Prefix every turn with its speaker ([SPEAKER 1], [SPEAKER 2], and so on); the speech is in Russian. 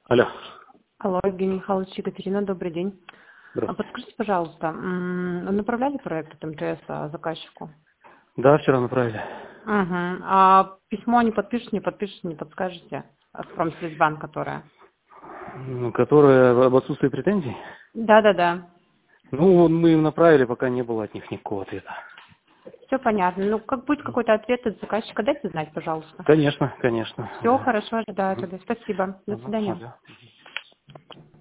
[SPEAKER 1] Алло.
[SPEAKER 2] Алло, Евгений Михайлович, Екатерина, добрый день.
[SPEAKER 1] Здравствуйте.
[SPEAKER 2] Подскажите, пожалуйста, направляли проект от МТС заказчику?
[SPEAKER 1] Да, вчера направили.
[SPEAKER 2] Угу. А письмо не подпишешь, не подскажете? От Промсвязьбанк, которое?
[SPEAKER 1] Которое об отсутствии претензий?
[SPEAKER 2] Да.
[SPEAKER 1] Ну, мы им направили, пока не было от них никакого ответа.
[SPEAKER 2] Все понятно. Ну, как будет какой-то ответ от заказчика, дайте знать, пожалуйста.
[SPEAKER 1] Конечно.
[SPEAKER 2] Все
[SPEAKER 1] Ага.
[SPEAKER 2] хорошо, ожидаю тогда. Спасибо. До
[SPEAKER 1] Ага.
[SPEAKER 2] свидания.
[SPEAKER 1] Ага.